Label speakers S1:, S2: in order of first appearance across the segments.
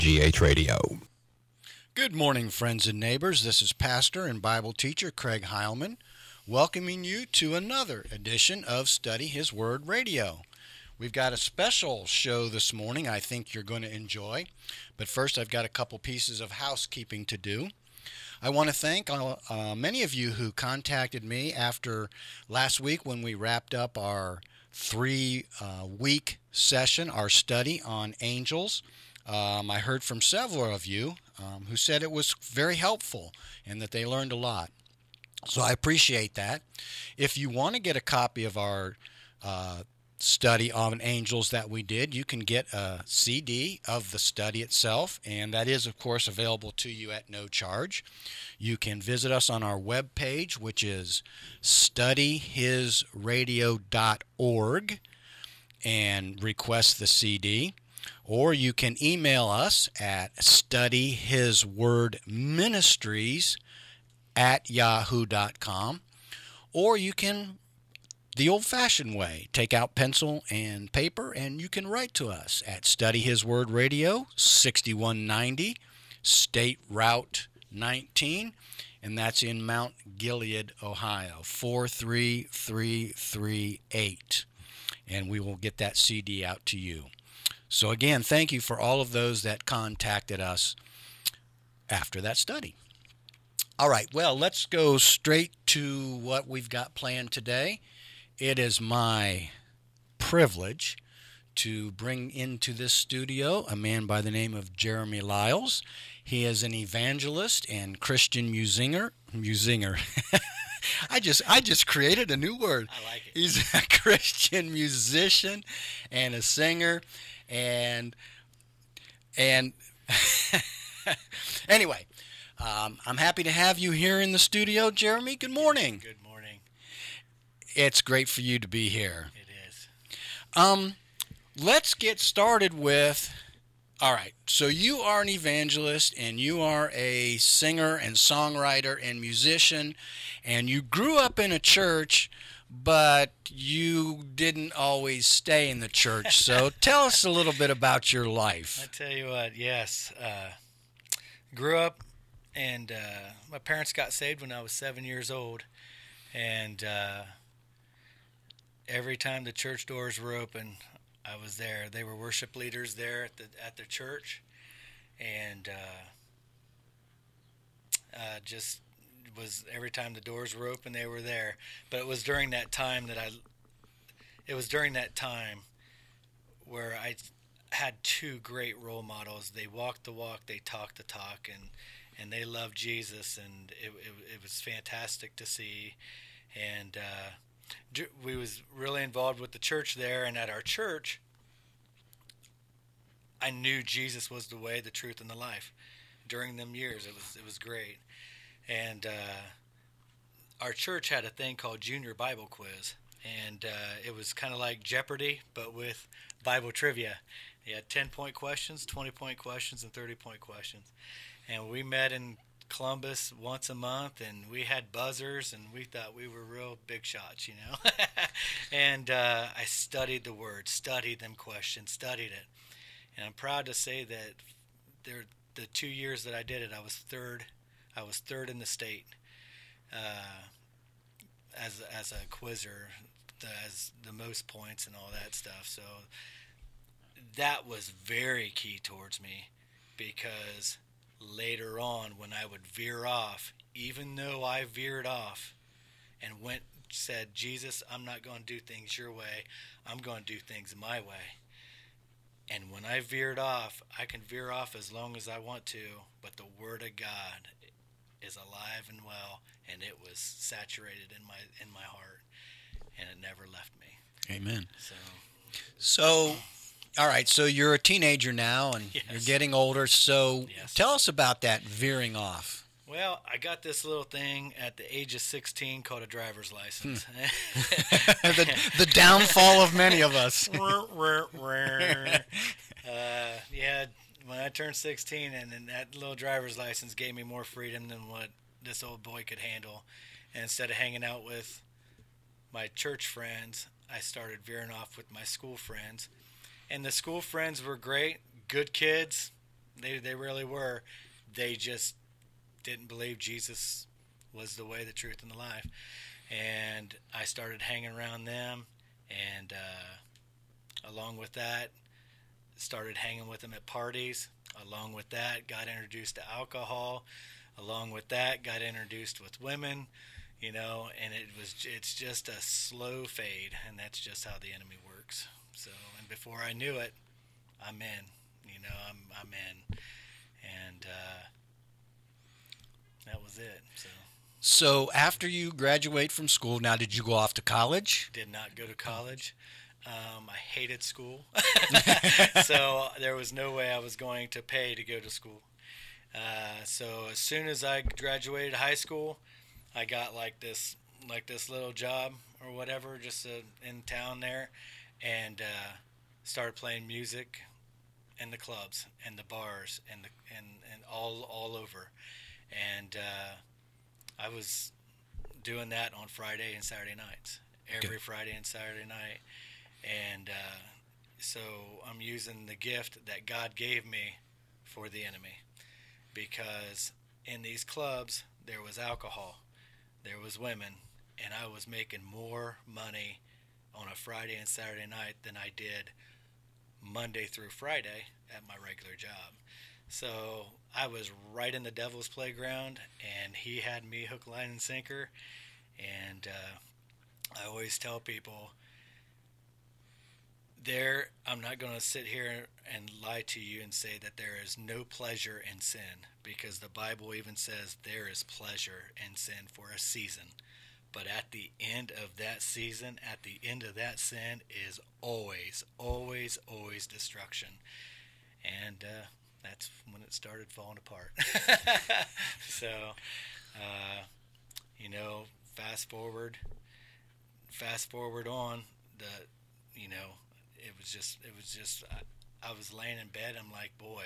S1: GH Radio.
S2: Good morning, friends and neighbors. This is Pastor and Bible teacher Craig Heilman, welcoming you to another edition of Study His Word Radio. We've got a special show this morning I think you're going to enjoy, but first I've got a couple pieces of housekeeping to do. I want to thank many of you who contacted me after last week when we wrapped up our 3-week session, our study on angels. I heard from several of you who said it was very helpful and that they learned a lot. So I appreciate that. If you want to get a copy of our study on angels that we did, you can get a CD of the study itself, and that is, of course, available to you at no charge. You can visit us on our webpage, which is studyhisradio.org, and request the CD. Or you can email us at studyhiswordministries@yahoo.com. Or you can, the old-fashioned way, take out pencil and paper and you can write to us at Study His Word Radio, 6190, State Route 19, and that's in Mount Gilead, Ohio, 43338. And we will get that CD out to you. So again, thank you for all of those that contacted us after that study. All right, well, let's go straight to what we've got planned today. It is my privilege to bring into this studio a man by the name of Jeremy Lyles. He is an evangelist and Christian musinger. I just created a new word.
S3: I like it.
S2: He's a Christian musician and a singer, and anyway, I'm happy to have you here in the studio, Jeremy. Good morning.
S3: Good morning.
S2: It's great for you to be here.
S3: It is.
S2: Let's get started with, all right, so you are an evangelist and you are a singer and songwriter and musician, and you grew up in a church, but you didn't always stay in the church. So tell us a little bit about your life.
S3: I tell you what, yes. Grew up, and my parents got saved when I was 7 years old, and every time the church doors were open, I was there. They were worship leaders there at the church, and just was every time the doors were open, they were there. But it was during that time where I had two great role models. They walked the walk, they talked the talk, and they loved Jesus, and it was fantastic to see. And we was really involved with the church there, and at our church, I knew Jesus was the way, the truth, and the life. During them years, it was great. And our church had a thing called Junior Bible Quiz, and it was kind of like Jeopardy, but with Bible trivia. You had 10-point questions, 20-point questions, and 30-point questions. And we met in Columbus once a month, and we had buzzers, and we thought we were real big shots, you know. And I studied the Word, studied them questions, studied it. And I'm proud to say that the 2 years that I did it, I was third in the state as a quizzer, as the most points and all that stuff. So that was very key towards me, because later on when I would veer off, even though I veered off and said, Jesus, I'm not going to do things your way, I'm going to do things my way. And when I veered off, I can veer off as long as I want to, but the Word of God is alive and well, and it was saturated in my heart, and it never left me.
S2: Amen.
S3: So
S2: all right, so you're a teenager now, and
S3: yes.
S2: You're getting older, so
S3: yes.
S2: Tell us about that veering off.
S3: Well, I got this little thing at the age of 16 called a driver's license.
S2: The downfall of many of us.
S3: Yeah, when I turned 16, and then that little driver's license gave me more freedom than what this old boy could handle. And instead of hanging out with my church friends, I started veering off with my school friends. And the school friends were great, good kids, They really were. They just didn't believe Jesus was the way, the truth, and the life. And I started hanging around them, and along with that, started hanging with them at parties. Along with that, got introduced to alcohol. Along with that, got introduced with women, and it's just a slow fade, and that's just how the enemy works. So, and before I knew it, I'm in. I'm in, and that was it.
S2: So after you graduate from school, now did you go off to college?
S3: Did not go to college. I hated school, so there was no way I was going to pay to go to school. So as soon as I graduated high school, I got like this little job or whatever, just in town there, and started playing music in the clubs and the bars and all over, and I was doing that on Friday and Saturday nights, every Friday and Saturday night, and so I'm using the gift that God gave me for the enemy, because in these clubs there was alcohol, there was women, and I was making more money on a Friday and Saturday night than I did Monday through Friday at my regular job. So I was right in the devil's playground, and he had me hook, line, and sinker. And I always tell people, I'm not going to sit here and lie to you and say that there is no pleasure in sin, because the Bible even says there is pleasure in sin for a season. But at the end of that season, at the end of that sin is always, always, always destruction. And that's when it started falling apart. So, fast forward on, it was just, I was laying in bed. I'm like, boy,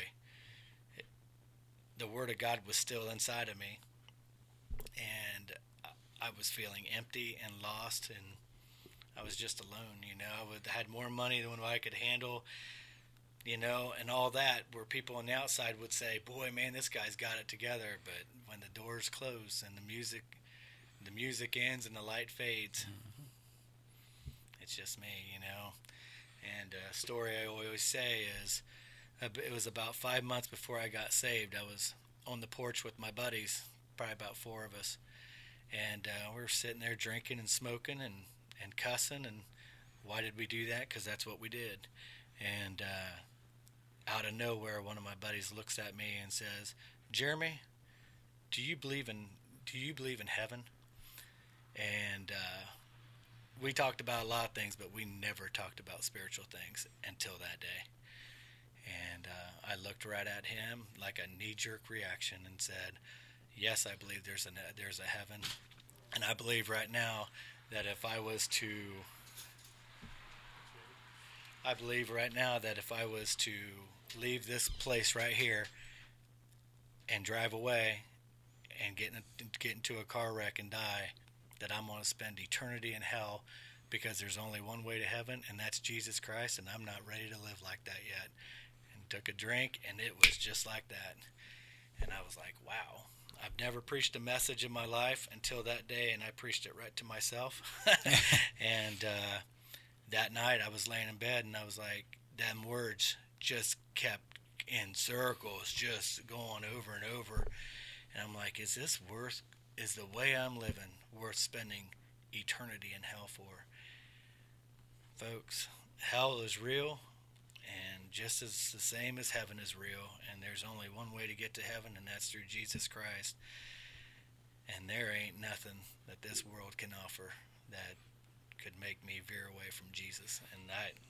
S3: the Word of God was still inside of me, and I was feeling empty and lost, and I was just alone. I had more money than what I could handle, and all that, where people on the outside would say, boy, man, this guy's got it together. But when the doors close and the music ends and the light fades, it's just me, And a story I always say is, it was about 5 months before I got saved. I was on the porch with my buddies, probably about 4 of us, and we were sitting there drinking and smoking and cussing. And why did we do that? Because that's what we did. And out of nowhere, one of my buddies looks at me and says, "Jeremy, do you believe in heaven?" And we talked about a lot of things, but we never talked about spiritual things until that day. And I looked right at him like a knee-jerk reaction and said, yes, I believe there's a heaven. And I believe right now that if I was to leave this place right here and drive away and get into a car wreck and die, that I'm going to spend eternity in hell, because there's only one way to heaven, and that's Jesus Christ, and I'm not ready to live like that yet. And took a drink, and it was just like that. And I was like, wow. I've never preached a message in my life until that day, and I preached it right to myself. And that night I was laying in bed, and I was like, them words just kept in circles, just going over and over. And I'm like, is the way I'm living worth spending eternity in hell for? Folks, hell is real, and just as the same as heaven is real, and there's only one way to get to heaven, and that's through Jesus Christ. And there ain't nothing that this world can offer that could make me veer away from Jesus. And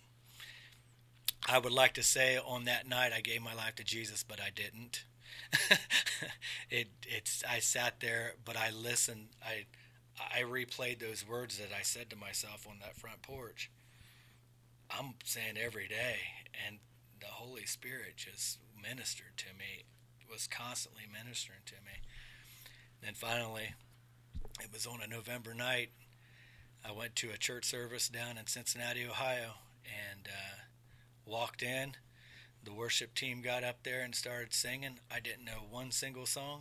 S3: I would like to say on that night I gave my life to Jesus, but I didn't. I sat there, but I listened. I replayed those words that I said to myself on that front porch. I'm saying every day, and the Holy Spirit just ministered to me, was constantly ministering to me. Then finally, it was on a November night, I went to a church service down in Cincinnati, Ohio, and walked in. the worship team got up there and started singing. I didn't know one single song.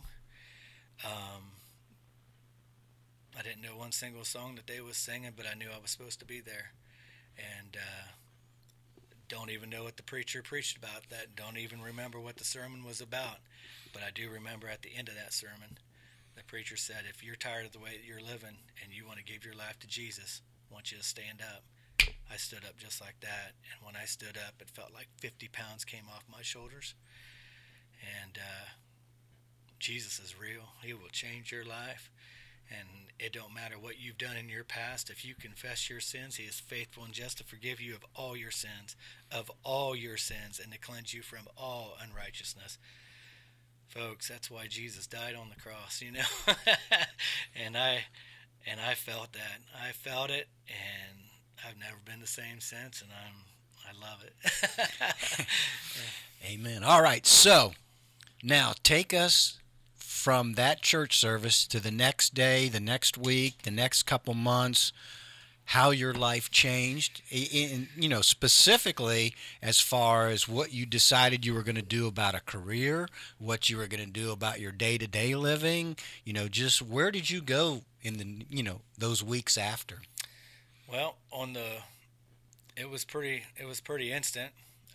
S3: I didn't know one single song that they was singing, but I knew I was supposed to be there. And don't even know what the preacher preached about. That don't even remember what the sermon was about. But I do remember at the end of that sermon, the preacher said, if you're tired of the way that you're living and you want to give your life to Jesus, I want you to stand up. I stood up just like that. And when I stood up, it felt like 50 pounds came off my shoulders. And Jesus is real. He will change your life. And it don't matter what you've done in your past. If you confess your sins, he is faithful and just to forgive you of all your sins, and to cleanse you from all unrighteousness. Folks, that's why Jesus died on the cross, you know. and I felt that. I felt it, and I've never been the same since, and I love it.
S2: Amen. All right, so now take us from that church service to the next day, the next week, the next couple months, how your life changed, specifically as far as what you decided you were going to do about a career, what you were going to do about your day-to-day living, just where did you go in the, those weeks after?
S3: Well, it was pretty instant.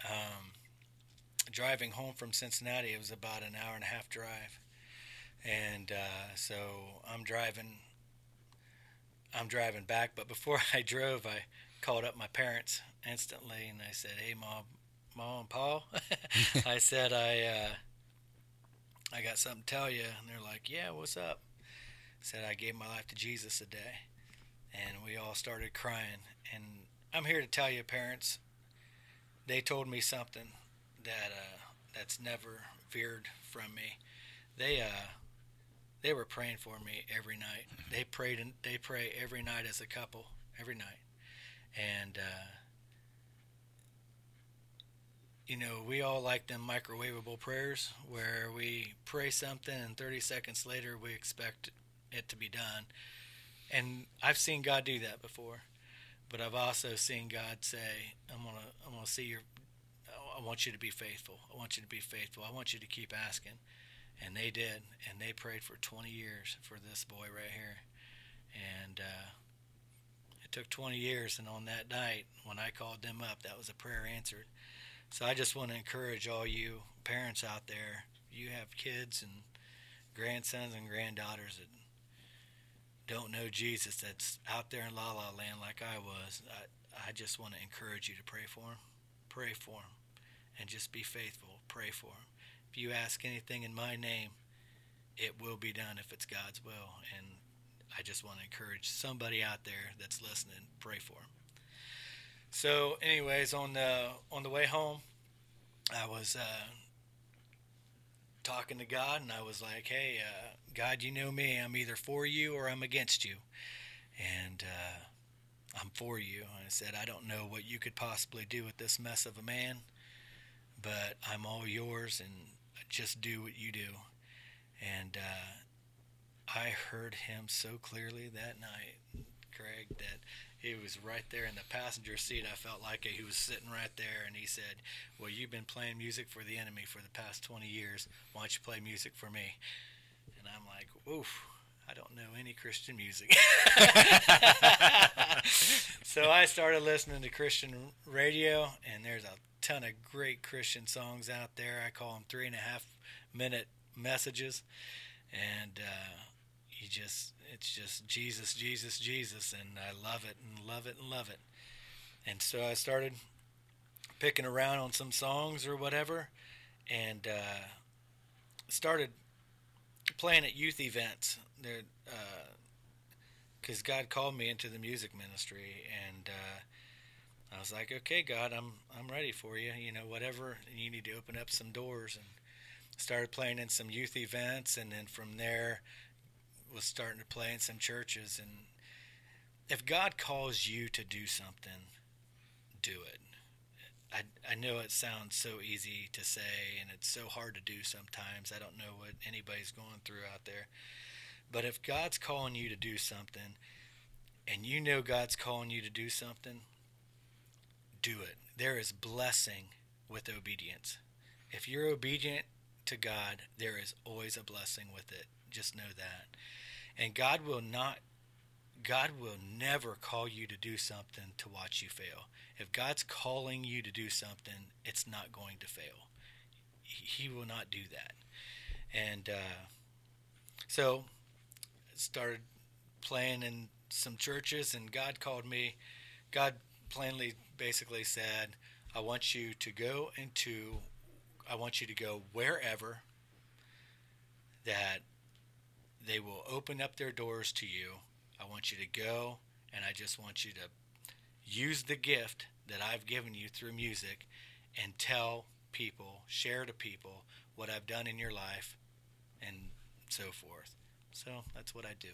S3: Driving home from Cincinnati, it was about an hour and a half drive. And so I'm driving back, but before I drove, I called up my parents instantly, and I said, "Hey, Mom and Paul," I said, I got something to tell you. And they're like, "Yeah, what's up?" I said, "I gave my life to Jesus today," and we all started crying. And I'm here to tell you, parents, they told me something that's never veered from me. They were praying for me every night. They pray every night as a couple, every night. And, we all like them microwavable prayers where we pray something and 30 seconds later we expect it to be done. And I've seen God do that before, but I've also seen God say, I'm gonna see I want you to be faithful. I want you to be faithful. I want you to keep asking. And they did, and they prayed for 20 years for this boy right here. And it took 20 years, and on that night, when I called them up, that was a prayer answered. So I just want to encourage all you parents out there, you have kids and grandsons and granddaughters that don't know Jesus, that's out there in La La Land like I was. I just want to encourage you to pray for them. Pray for them. And just be faithful. Pray for them. If you ask anything in my name, it will be done if it's God's will. And I just want to encourage somebody out there that's listening, pray for them. So anyways, on the way home, I was talking to God, and I was like, hey, God, you know me. I'm either for you or I'm against you. And I'm for you. And I said, I don't know what you could possibly do with this mess of a man, but I'm all yours, and just do what you do. And I heard him so clearly that night, Craig, that he was right there in the passenger seat. I felt like he was sitting right there, and he said, well, you've been playing music for the enemy for the past 20 years. Why don't you play music for me? And I'm like, oof, I don't know any Christian music. So I started listening to Christian radio, and there's a ton of great Christian songs out there. I call them 3.5-minute messages, and it's just Jesus, Jesus, Jesus, and I love it and love it and love it. And so I started picking around on some songs or whatever, and started playing at youth events there, because God called me into the music ministry, and I was like, okay, God, I'm ready for you. Whatever, you need to open up some doors. And started playing in some youth events, and then from there was starting to play in some churches. And if God calls you to do something, do it. I know it sounds so easy to say, and it's so hard to do sometimes. I don't know what anybody's going through out there. But if God's calling you to do something, and you know God's calling you to do something, do it. There is blessing with obedience. If you're obedient to God, there is always a blessing with it. Just know that. And God will never call you to do something to watch you fail. If God's calling you to do something, it's not going to fail. He will not do that. And so I started playing in some churches, and God called me. God plainly basically said, I want you to go wherever that they will open up their doors to you. I want you to go, and I just want you to use the gift that I've given you through music and tell people, share to people what I've done in your life and so forth. So that's what I do.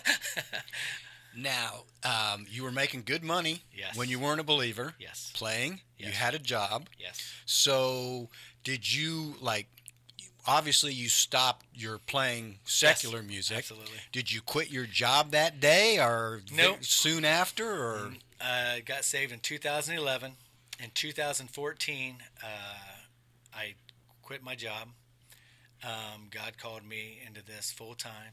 S2: Now, you were making good money
S3: Yes.
S2: when you weren't a believer.
S3: Yes.
S2: Playing.
S3: Yes.
S2: You had a job.
S3: Yes.
S2: So did you, obviously you stopped your playing secular music.
S3: Absolutely.
S2: Did you quit your job that day or
S3: Nope.
S2: soon after? Or
S3: I got saved in 2011. In 2014, I quit my job. God called me into this full time.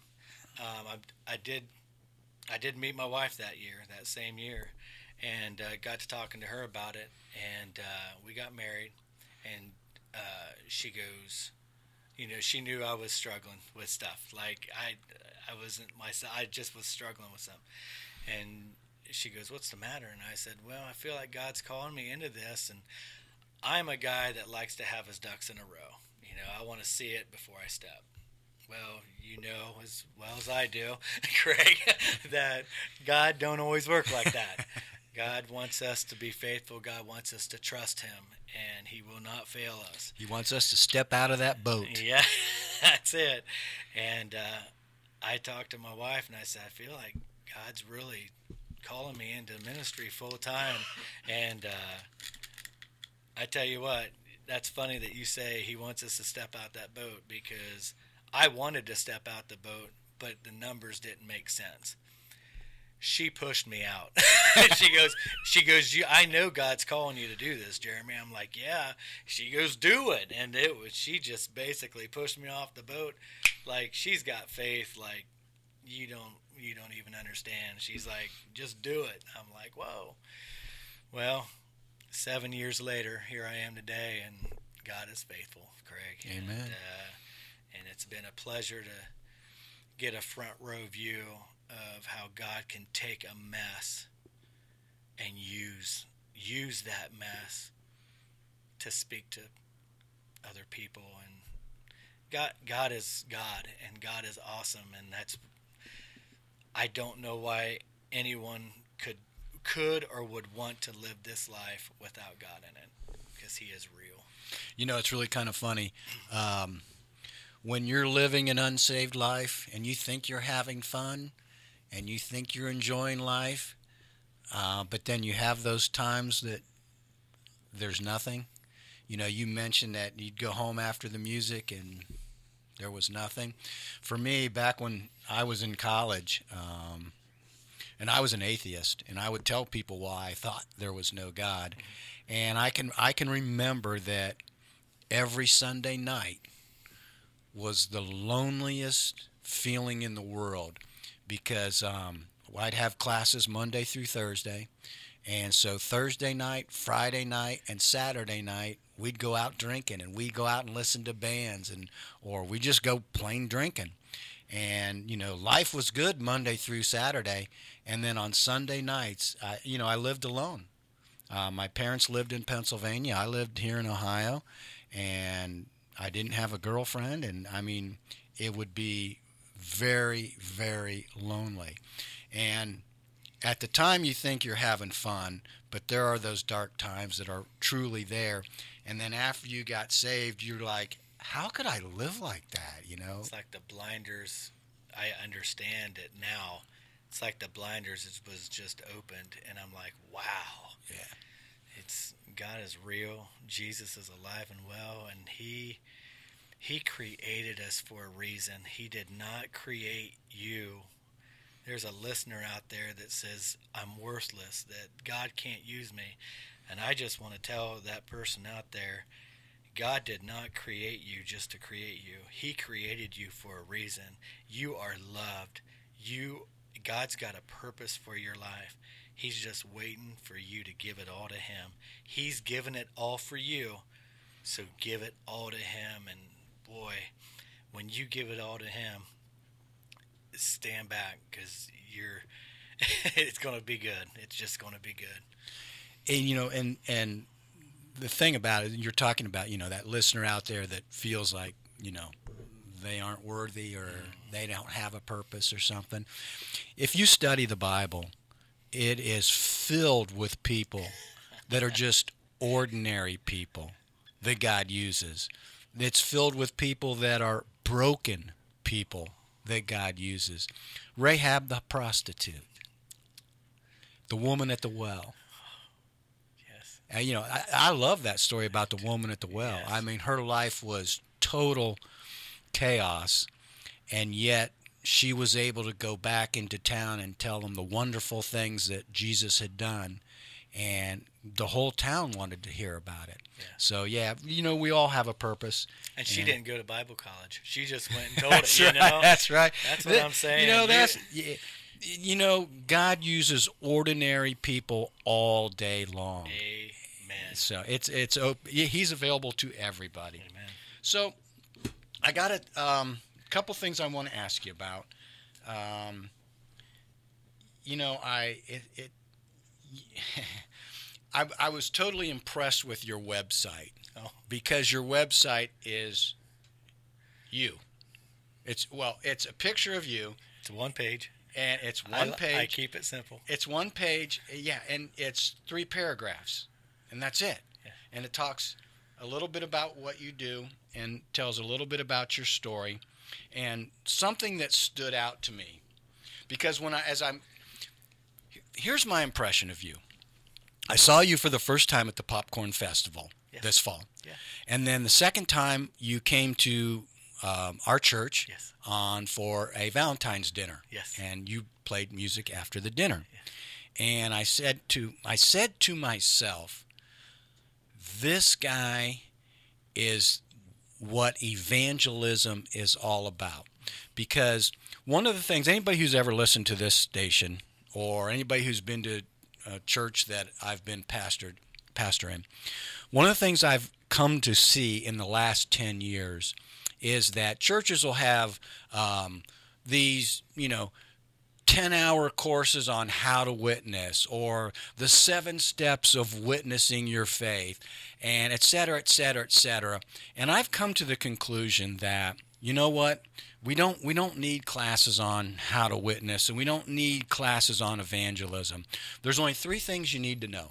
S3: I did meet my wife that same year, and got to talking to her about it, and we got married. And she goes, she knew I was struggling with stuff. Like I wasn't myself. I just was struggling with something, and she goes, "What's the matter?" And I said, "Well, I feel like God's calling me into this, and I'm a guy that likes to have his ducks in a row. I want to see it before I step." Well, you know as well as I do, Craig, that God don't always work like that. God wants us to be faithful. God wants us to trust him, and he will not fail us.
S2: he wants us to step out of that boat.
S3: Yeah, that's it. And I talked to my wife, and I said, I feel like God's really calling me into ministry full time. And I tell you what, that's funny that you say he wants us to step out that boat, because I wanted to step out the boat, but the numbers didn't make sense. She pushed me out. she goes, I know God's calling you to do this, Jeremy. I'm like, yeah. She goes, do it. And she just basically pushed me off the boat. Like, she's got faith like you don't even understand. She's like, just do it. I'm like, whoa. Well, 7 years later, here I am today, and God is faithful, Craig.
S2: Amen.
S3: And it's been a pleasure to get a front row view of how God can take a mess and use that mess to speak to other people. And God is God, and God is awesome, and I don't know why anyone could or would want to live this life without God in it, because he is real.
S2: It's really kind of funny. When you're living an unsaved life and you think you're having fun and you think you're enjoying life, but then you have those times that there's nothing. You mentioned that you'd go home after the music and there was nothing. For me, back when I was in college, and I was an atheist, and I would tell people why I thought there was no God. And I can remember that every Sunday night was the loneliest feeling in the world, because I'd have classes Monday through Thursday, and so Thursday night, Friday night, and Saturday night we'd go out drinking, and we'd go out and listen to bands, or we just go plain drinking. And life was good Monday through Saturday, and then on Sunday nights, I lived alone. My parents lived in Pennsylvania. I lived here in Ohio, and I didn't have a girlfriend, and it would be very, very lonely. And at the time you think you're having fun, but there are those dark times that are truly there. And then after you got saved, you're like, how could I live like that,
S3: It's like the blinders. I understand it now. It's like the blinders was just opened, and I'm like, wow.
S2: Yeah.
S3: God is real. Jesus is alive and well, and He created us for a reason. He did not create you there's a listener out there that says I'm worthless, that God can't use me. And I just want to tell that person out there, God did not create you just to create you. He created you for a reason. You are loved. God's got a purpose for your life. He's just waiting for you to give it all to him. He's given it all for you, so give it all to him. And boy, when you give it all to him, stand back, because it's going to be good. It's just going to be good.
S2: And and the thing about it, you're talking about, that listener out there that feels like, they aren't worthy or they don't have a purpose or something. If you study the Bible, it is filled with people that are just ordinary people that God uses. It's filled with people that are broken people that God uses. Rahab the prostitute, the woman at the well.
S3: Yes.
S2: I love that story about the woman at the well.
S3: Yes.
S2: I mean, her life was total chaos, and yet she was able to go back into town and tell them the wonderful things that Jesus had done, and the whole town wanted to hear about it.
S3: Yeah.
S2: So, we all have a purpose.
S3: And she didn't go to Bible college. She just went and told
S2: That's
S3: it,
S2: right, That's right.
S3: That's what I'm saying.
S2: God uses ordinary people all day long.
S3: Amen.
S2: So he's available to everybody.
S3: Amen.
S2: So I got a couple things I want to ask you about. I was totally impressed with your website. Because your website is you. It's a picture of you.
S3: It's one page.
S2: And it's one page.
S3: I keep it simple.
S2: It's one page, and it's 3 paragraphs, and that's it.
S3: Yeah.
S2: And it talks a little bit about what you do and tells a little bit about your story. And something that stood out to me, because here's my impression of you. I saw you for the first time at the Popcorn Festival this fall.
S3: Yeah.
S2: And then the second time you came to our church
S3: Yes.
S2: for a Valentine's dinner.
S3: Yes.
S2: And you played music after the dinner.
S3: Yeah.
S2: And I said to myself, this guy is what evangelism is all about. Because one of the things, anybody who's ever listened to this station or anybody who's been to a church that I've been pastor in, one of the things I've come to see in the last 10 years is that churches will have these, 10-hour courses on how to witness, or the 7 steps of witnessing your faith, and et cetera, et cetera, et cetera. And I've come to the conclusion that, you know what, we don't need classes on how to witness, and we don't need classes on evangelism. There's only 3 things you need to know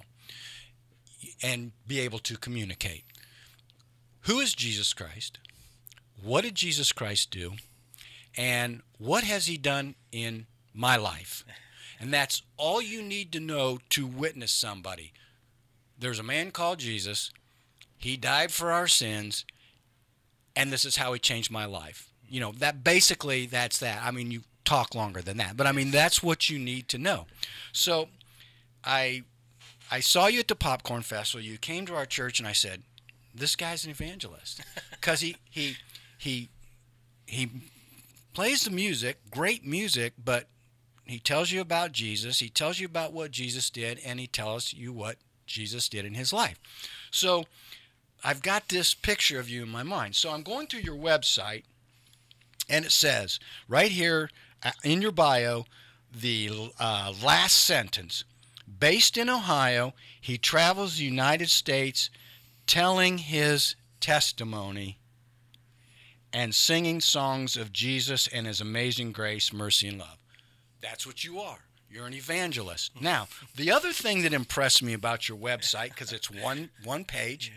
S2: and be able to communicate. Who is Jesus Christ? What did Jesus Christ do? And what has he done in my life? And that's all you need to know to witness somebody. There's a man called Jesus. He died for our sins, and this is how he changed my life. That's that. I mean, you talk longer than that, but I mean, that's what you need to know. So I saw you at the Popcorn Festival. You came to our church, and I said, this guy's an evangelist, because he plays the music, great music, but he tells you about Jesus, he tells you about what Jesus did, and he tells you what Jesus did in his life. So I've got this picture of you in my mind. So I'm going through your website, and it says right here in your bio, the last sentence, based in Ohio, he travels the United States telling his testimony and singing songs of Jesus and his amazing grace, mercy, and love. That's what you are. You're an evangelist. Now, the other thing that impressed me about your website, because it's one page,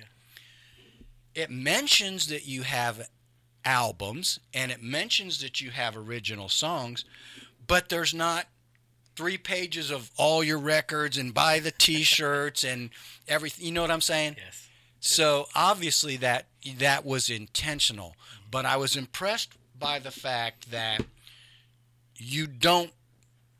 S2: it mentions that you have albums, and it mentions that you have original songs, but there's not 3 pages of all your records and buy the T-shirts and everything. You know what I'm saying?
S3: Yes.
S2: So obviously that was intentional, but I was impressed by the fact that you don't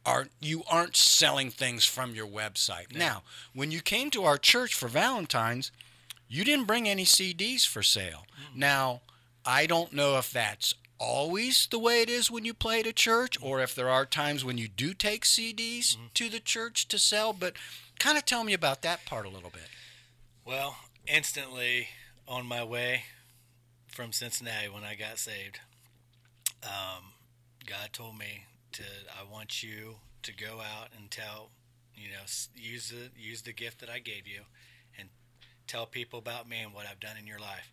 S2: aren't selling things from your website. No. Now, when you came to our church for Valentine's, you didn't bring any CDs for sale. Now, I don't know if that's always the way it is when you play at a church, or if there are times when you do take CDs to the church to sell, but kind of tell me about that part a little bit.
S3: Well, instantly on my way from Cincinnati when I got saved, God told me I want you to go out and tell, use the gift that I gave you and tell people about me and what I've done in your life.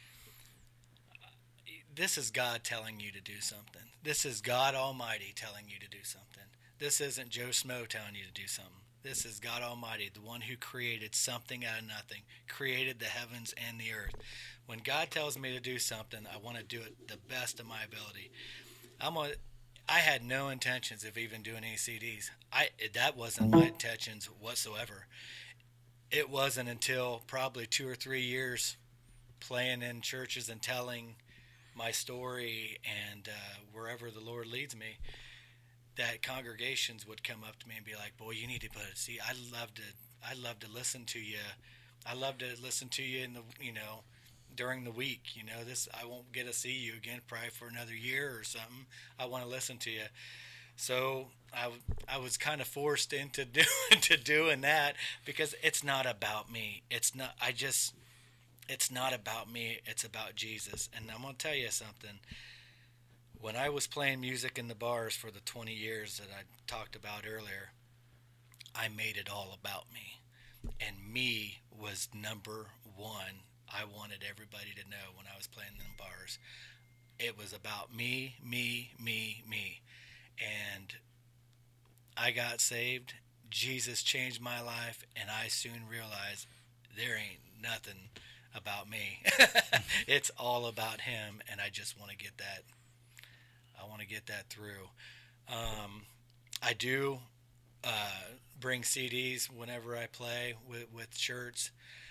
S3: This is God telling you to do something. This is God Almighty telling you to do something. This isn't Joe Smo telling you to do something. This is God Almighty, the one who created something out of nothing, created the heavens and the earth. When God tells me to do something, I want to do it the best of my ability. I had no intentions of even doing any CDs. That wasn't my intentions whatsoever. It wasn't until probably 2 or 3 years playing in churches and telling my story and wherever the Lord leads me, that congregations would come up to me and be like, "Boy, you need to put it. See, I'd love to listen to you. I love to listen to you in the during the week. This I won't get to see you again probably for another year or something. I want to listen to you." So I was kind of forced into doing that because it's not about me. It's not about me. It's about Jesus. And I'm going to tell you something. When I was playing music in the bars for the 20 years that I talked about earlier, I made it all about me. And me was number one. I wanted everybody to know when I was playing in the bars. It was about me, me, me, me. And I got saved. Jesus changed my life. And I soon realized there ain't nothing about me. It's all about him. And I just want to get that. I want to get that through. I do bring CDs whenever I play with shirts.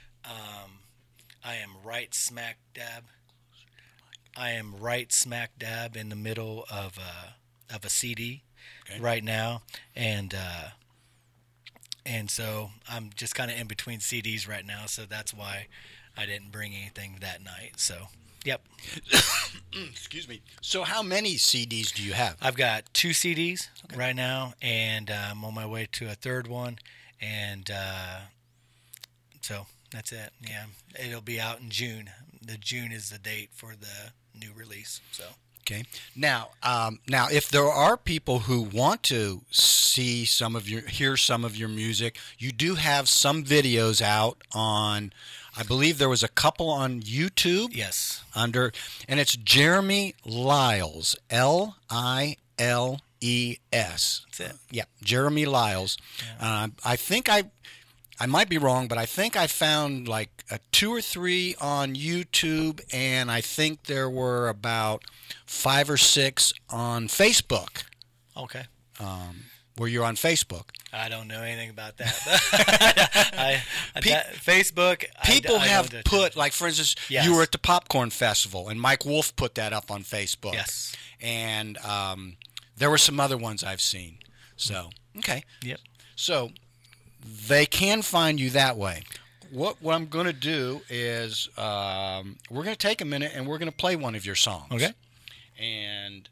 S3: I am right smack dab in the middle of a CD right now, and so I'm just kind of in between CDs right now. So that's why I didn't bring anything that night. So. Yep.
S2: Excuse me. So how many CDs do you have?
S3: I've got 2 CDs right now, and I'm on my way to a third one, and so that's it. Yeah, it'll be out in June. The June is the date for the new release. So.
S2: Okay. Now, if there are people who want to hear some of your music, you do have some videos out on. I believe there was a couple on YouTube.
S3: Yes.
S2: And it's Jeremy Lyles, Liles.
S3: That's it.
S2: Yeah, Jeremy Lyles. Yeah. I think I might be wrong, but I think I found like 2 or 3 on YouTube, and I think there were about 5 or 6 on Facebook.
S3: Okay.
S2: Were you on Facebook?
S3: I don't know anything about that. Facebook.
S2: People have put, like, for instance,
S3: yes.
S2: You were at the Popcorn Festival, and Mike Wolf put that up on Facebook.
S3: Yes.
S2: And there were some other ones I've seen. So, okay.
S3: Yep.
S2: So, they can find you that way. What I'm going to do is we're going to take a minute, and we're going to play one of your songs.
S3: Okay.
S2: And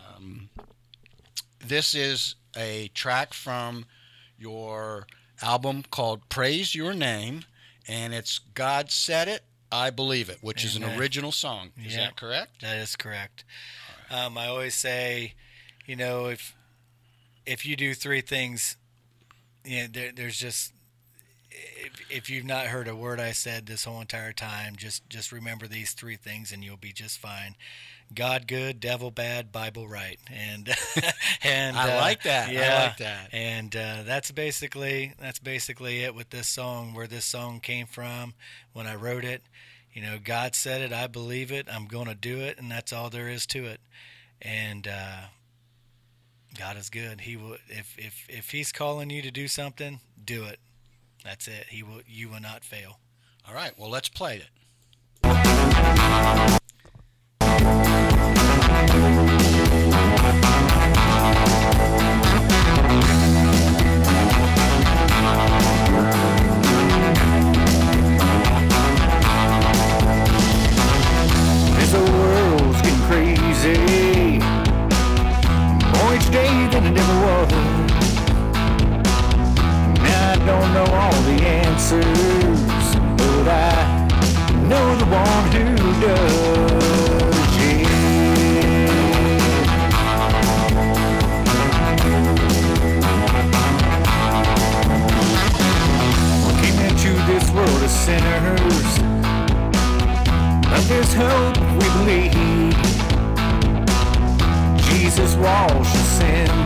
S2: this is a track from your album called Praise Your Name, and it's God Said It, I Believe It, which is an original song. Is that correct?
S3: That is correct. Right. I always say, if you do 3 things, there's just, if you've not heard a word I said this whole entire time, just remember these 3 things and you'll be just fine. God good, devil bad, Bible right, and
S2: I like that.
S3: Yeah,
S2: I like that.
S3: And that's basically it with this song. Where this song came from when I wrote it, God said it, I believe it, I'm going to do it, and that's all there is to it. And God is good. He will if He's calling you to do something, do it. That's it. You will not fail.
S2: All right. Well, let's play it.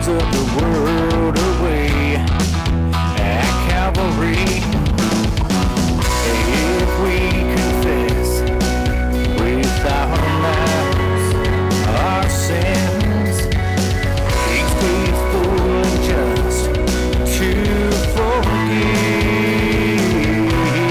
S1: sins of the world away at Calvary. If we confess with our mouths our sins, He's faithful and just to forgive.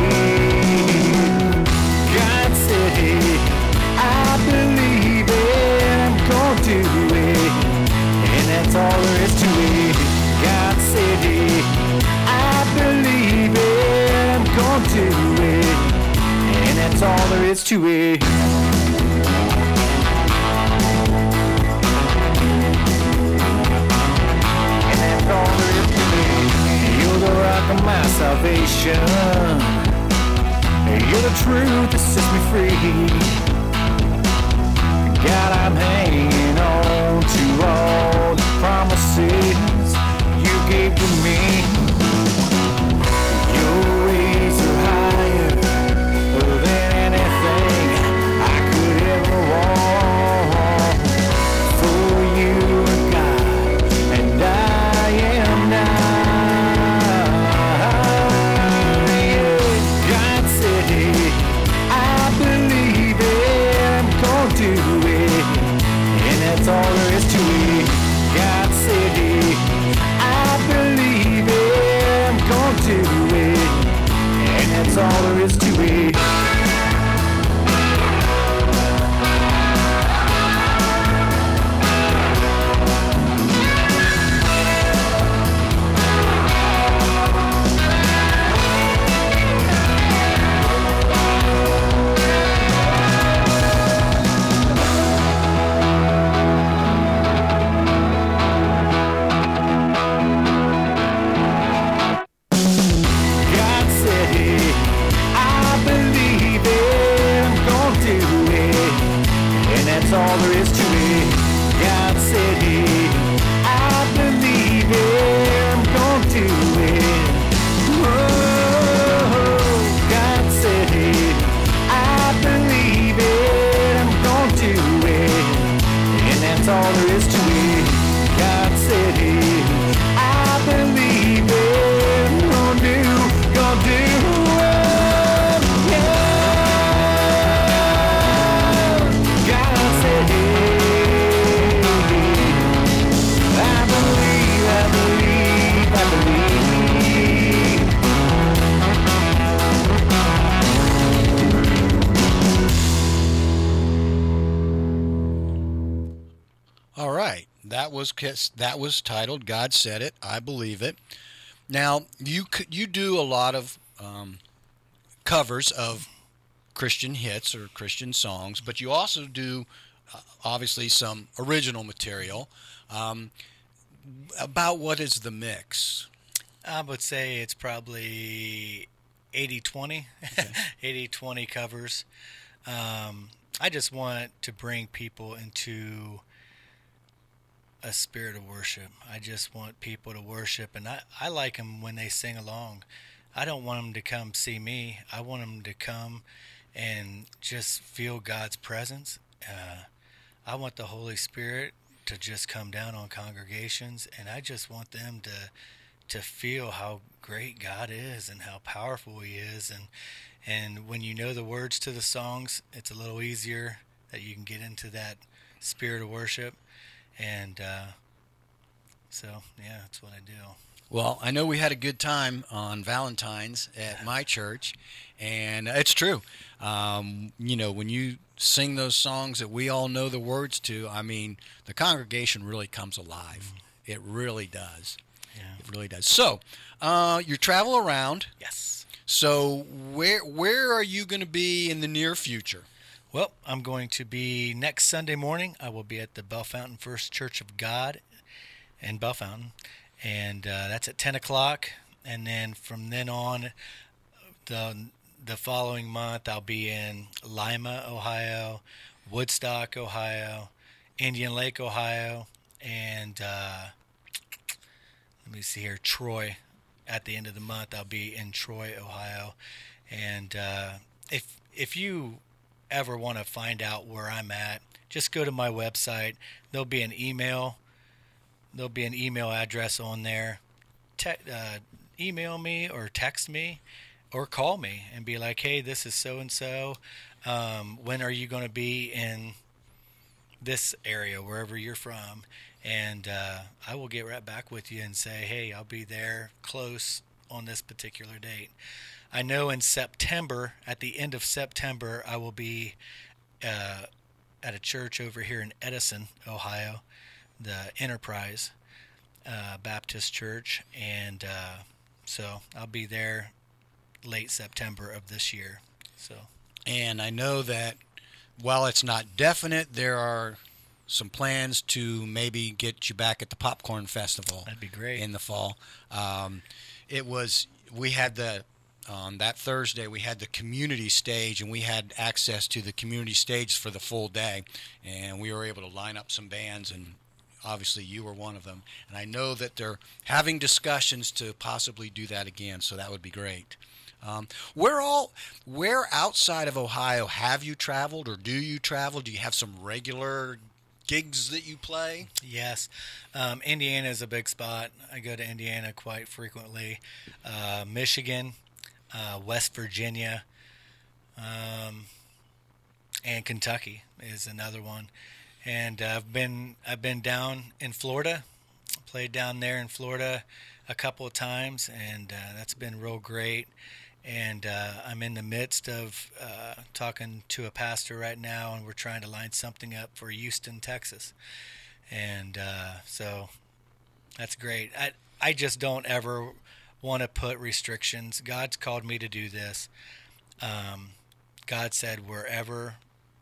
S1: God said it, I believe it, I'm gonna do it, and that's all there is to it. God said it, I believe it, I'm gonna do it, and that's all there is to it. And that's all there is to it. You're the rock of my salvation. You're the truth that sets me free. God, I'm hanging on to all the promises you gave to me. Your ways are higher than anything I could ever want. For you are God, and I am not. God said it, I believe it, I'm gonna do it, and that's all there is to it. God said it, I believe it, I'm gonna do it, and that's all there is to it. God said it, I believe it, I'm gonna do it, and that's all there is to it. God said it, I believe it, I'm gonna do it. Oh, God said it, I believe it, I'm gonna do it, and that's all there is to it. God said it, I believe it, I'm gonna do it, yeah. God said it, I believe, I believe, I believe.
S2: All right, that was titled "God Said It, I Believe It." Now you do a lot of covers of Christian hits or Christian songs, but you also do obviously some original material. About what is the mix?
S3: I would say it's probably 80-20,
S2: Okay.
S3: 80-20 covers. I just want to bring people into a spirit of worship. I just want people to worship, and I like them when they sing along. I don't want them to come see me. I want them to come and just feel God's presence. I want the Holy Spirit to just come down on congregations, and I just want them to feel how great God is and how powerful He is. And when you know the words to the songs, it's a little easier that you can get into that spirit of worship. And so, yeah, that's what I do.
S2: Well, I know we had a good time on Valentine's at my church, and it's true. When you sing those songs that we all know the words to, I mean, the congregation really comes alive. It really does.
S3: Yeah.
S2: It really does. So, you travel around.
S3: Yes.
S2: So, where are you going to be in the near future?
S3: Well, I'm going to be next Sunday morning. I will be at the Bellefontaine First Church of God in Bellefontaine, and that's at 10 o'clock. And then from then on, the following month, I'll be in Lima, Ohio, Woodstock, Ohio, Indian Lake, Ohio, and let me see here, Troy. At the end of the month, I'll be in Troy, Ohio. And if you ever want to find out where I'm at, just go to my website. There'll be an email there'll be an email address on there. Email me or text me or call me and be like, hey, this is so-and-so. When are you going to be in this area, wherever you're from? And I will get right back with you and say, hey, I'll be there close on this particular date. I know in September, at the end of September, I will be at a church over here in Edison, Ohio, the Enterprise Baptist Church, and so I'll be there late September of this year. So,
S2: and I know that while it's not definite, there are some plans to maybe get you back at the Popcorn Festival.
S3: That'd be great.
S2: In the fall. We had on that Thursday, we had the community stage, and we had access to the community stage for the full day, and we were able to line up some bands, and obviously you were one of them. And I know that they're having discussions to possibly do that again, so that would be great. Where outside of Ohio have you traveled, or do you travel? Do you have some regular gigs that you play?
S3: Yes. Indiana is a big spot. I go to Indiana quite frequently. Michigan, West Virginia, and Kentucky is another one. And I've been down in Florida, played down there in Florida a couple of times, and that's been real great. And I'm in the midst of talking to a pastor right now, and we're trying to line something up for Houston, Texas. And so that's great. I just don't ever want to put restrictions. God's called me to do this. God said, wherever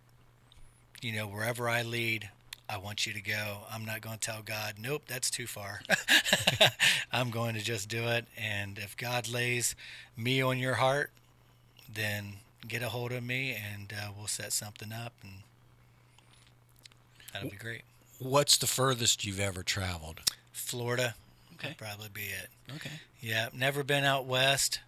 S3: I lead, I want you to go. I'm not going to tell God, nope, that's too far. I'm going to just do it. And if God lays me on your heart, then get a hold of me, and we'll set something up, and that'll be great.
S2: What's the furthest you've ever traveled?
S3: Florida.
S2: Okay.
S3: Would probably be it.
S2: Okay.
S3: Yeah, never been out west.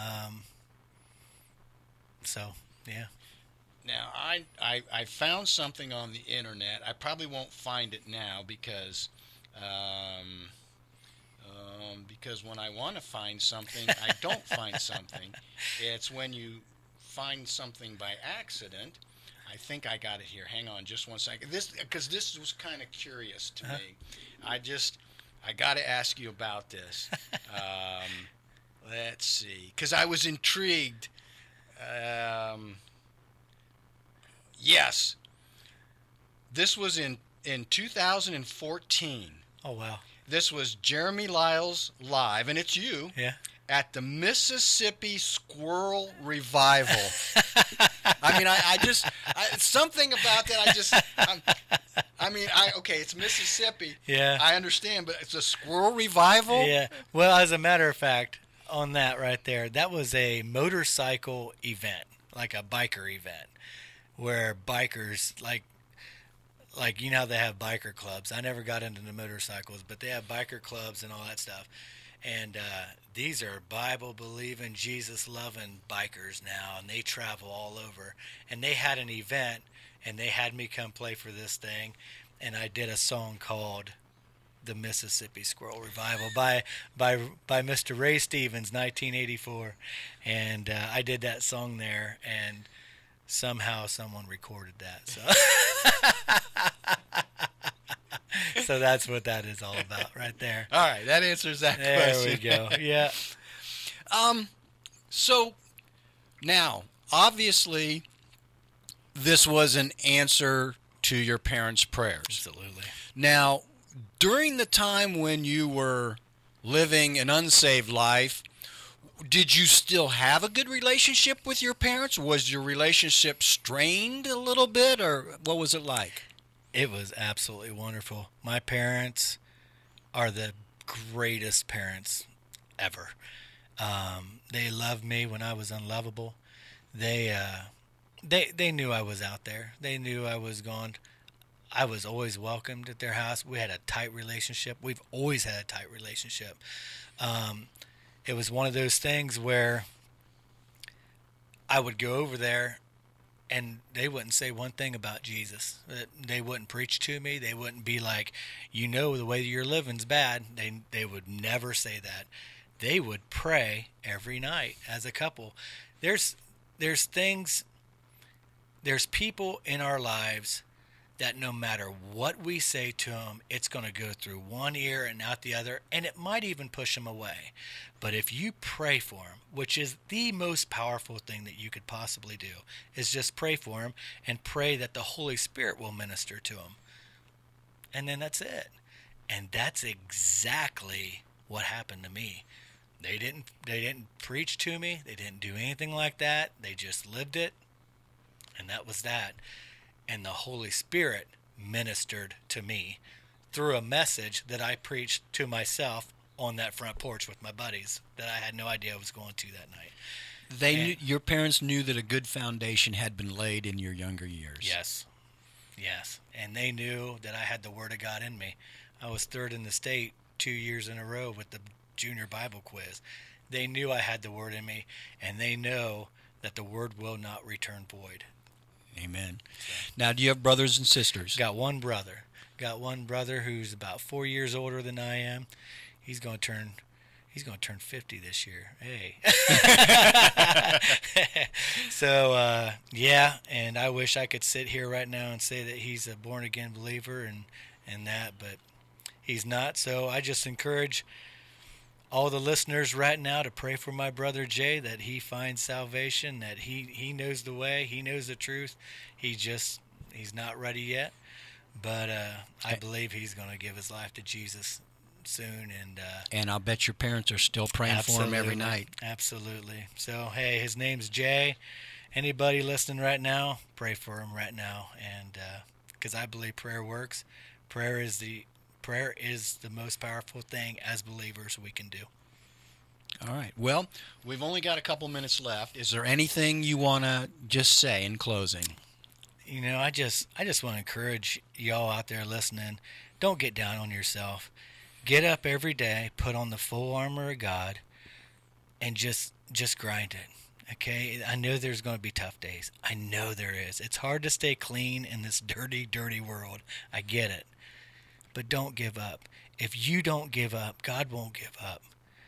S3: So, yeah.
S2: Now, I found something on the internet. I probably won't find it now because when I want to find something, I don't find something. It's when you find something by accident. I think I got it here. Hang on just one second. Because this was kind of curious to me. I got to ask you about this. Let's see. Because I was intrigued. Yes. This was in 2014.
S3: Oh, wow.
S2: This was Jeremy Lyles live, and it's you,
S3: Yeah.
S2: at the Mississippi Squirrel Revival. I mean, something about that, okay, it's Mississippi.
S3: Yeah.
S2: I understand, but it's a squirrel revival?
S3: Yeah. Well, as a matter of fact, on that right there, that was a motorcycle event, like a biker event, where bikers, like you know how they have biker clubs. I never got into the motorcycles, but they have biker clubs and all that stuff. And these are Bible-believing, Jesus-loving bikers now, and they travel all over. And they had an event, and they had me come play for this thing, and I did a song called The Mississippi Squirrel Revival by Mr. Ray Stevens, 1984. And I did that song there, and somehow someone recorded that. So that's what that is all about right there.
S2: All right, that answers that question.
S3: There we go. Yeah.
S2: So now, obviously, this was an answer to your parents' prayers.
S3: Absolutely.
S2: Now, during the time when you were living an unsaved life, did you still have a good relationship with your parents? Was your relationship strained a little bit, or what was it like?
S3: It was absolutely wonderful. My parents are the greatest parents ever. They loved me when I was unlovable. They knew I was out there. They knew I was gone. I was always welcomed at their house. We had a tight relationship. We've always had a tight relationship. It was one of those things where I would go over there And they wouldn't say one thing about Jesus. They wouldn't preach to me. They wouldn't be like, you know, the way you're living's bad. They would never say that. They would pray every night as a couple. There's people in our lives that no matter what we say to them, it's going to go through one ear and out the other, and it might even push them away. But if you pray for them, which is the most powerful thing that you could possibly do, is just pray for them and pray that the Holy Spirit will minister to them. And then that's it. And that's exactly what happened to me. They didn't preach to me. They didn't do anything like that. They just lived it. And that was that. And the Holy Spirit ministered to me through a message that I preached to myself on that front porch with my buddies that I had no idea I was going to that night.
S2: Your parents knew that a good foundation had been laid in your younger years.
S3: Yes. And they knew that I had the Word of God in me. I was third in the state 2 years in a row with the junior Bible quiz. They knew I had the Word in me, and they know that the Word will not return void.
S2: Amen. Now, do you have brothers and sisters?
S3: Got one brother who's about 4 years older than I am. He's going to turn 50 this year. Hey. So, and I wish I could sit here right now and say that he's a born-again believer and that, but he's not. So I just encourage all the listeners right now to pray for my brother Jay, that he finds salvation, that he knows the way, he knows the truth. He's not ready yet, but I believe he's going to give his life to Jesus soon.
S2: And I'll bet your parents are still praying for him every night.
S3: Absolutely. So, hey, his name's Jay. Anybody listening right now, pray for him right now, and because I believe prayer works. Prayer is the most powerful thing as believers we can do.
S2: All right. Well, we've only got a couple minutes left. Is there anything you want to just say in closing?
S3: You know, I just want to encourage y'all out there listening, don't get down on yourself. Get up every day, put on the full armor of God, and just grind it. Okay? I know there's going to be tough days. I know there is. It's hard to stay clean in this dirty, dirty world. I get it. But don't give up. If you don't give up, God won't give up.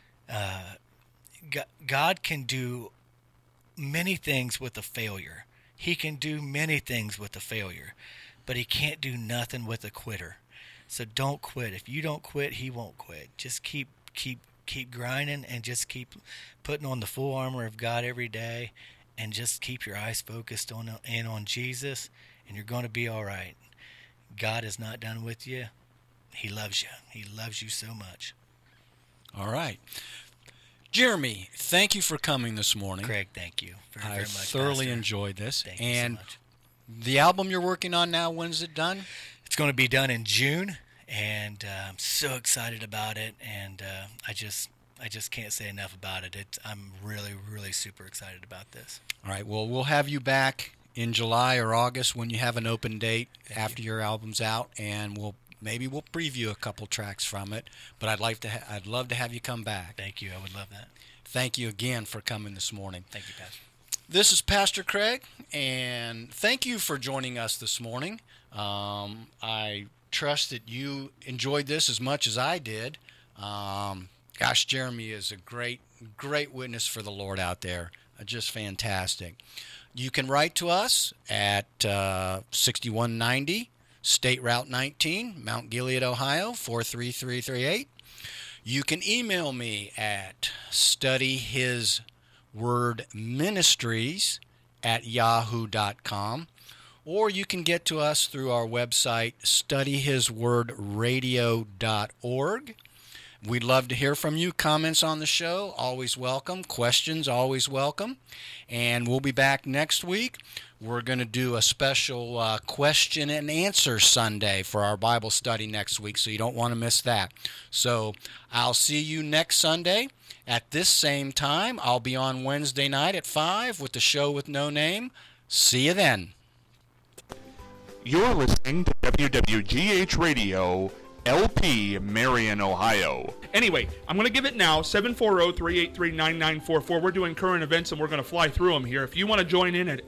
S3: God can do many things with a failure. He can do many things with a failure, but he can't do nothing with a quitter. So don't quit. If you don't quit, he won't quit. Just keep grinding and just keep putting on the full armor of God every day, and just keep your eyes focused on Jesus, and you're going to be all right. God is not done with you. He loves you. He loves you so much.
S2: All right. Jeremy, thank you for coming this morning.
S3: Craig, thank you very much.
S2: I thoroughly
S3: Pastor.
S2: enjoyed this.
S3: Thank you so much.
S2: The album you're working on now, when's it done?
S3: It's going to be done in June, and I'm so excited about it, and I just can't say enough about it. I'm really, really super excited about this.
S2: All right. Well, we'll have you back in July or August when you have an open date after your album's out, and we'll preview a couple tracks from it. But I'd love to have you come back.
S3: Thank you. I would love that.
S2: Thank you again for coming this morning.
S3: Thank you, Pastor.
S2: This is Pastor Craig, and thank you for joining us this morning. I trust that you enjoyed this as much as I did. Gosh, Jeremy is a great witness for the Lord out there. Just fantastic. You can write to us at 6190 State Route 19, Mount Gilead, Ohio, 43338. You can email me at studyhiswordministries@yahoo.com, or you can get to us through our website, studyhiswordradio.org. We'd love to hear from you. Comments on the show, always welcome. Questions, always welcome. And we'll be back next week. We're going to do a special question and answer Sunday for our Bible study next week, so you don't want to miss that. So I'll see you next Sunday at this same time. I'll be on Wednesday night at 5 with the show with no name. See you then.
S4: You're listening to WWGH Radio, LP, Marion, Ohio.
S5: Anyway, I'm going to give it now, 740-383-9944. We're doing current events, and we're going to fly through them here. If you want to join in at